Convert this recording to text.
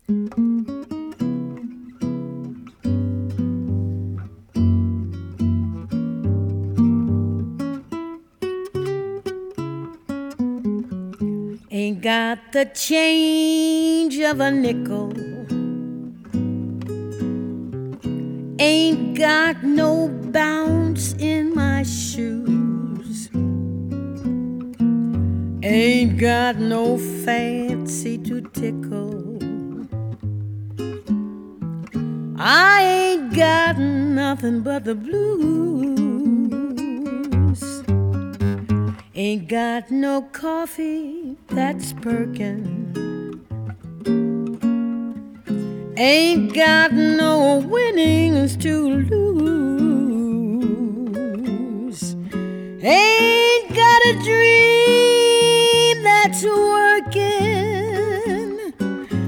Ain't got the change of a nickel. Ain't got no bounce in my shoes. Ain't got no fancy to tickle. I ain't got nothing but the blues. Ain't got no coffee that's perkin'. Ain't got no winnings to lose.